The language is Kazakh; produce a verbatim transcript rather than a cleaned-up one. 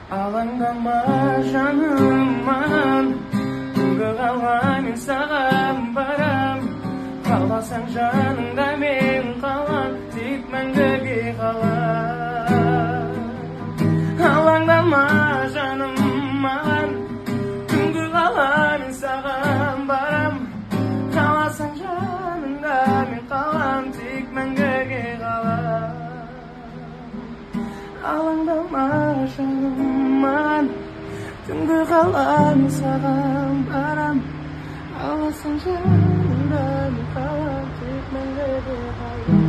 Алаңдама жаныман, түнгі қалған мен саған барам. Қаласаң жаныңда мен қалам, тек мәңгіге қалам. Алаңдама жаныман, түнгі қалған мен саған барам. Қаласаң жаныңда мен қалам, тек мәңгіге қалам. Алаңдама жаныман, түнгі қалам саған барам. Аласаң жанымда мен қалам, тек мәңгіге қалам.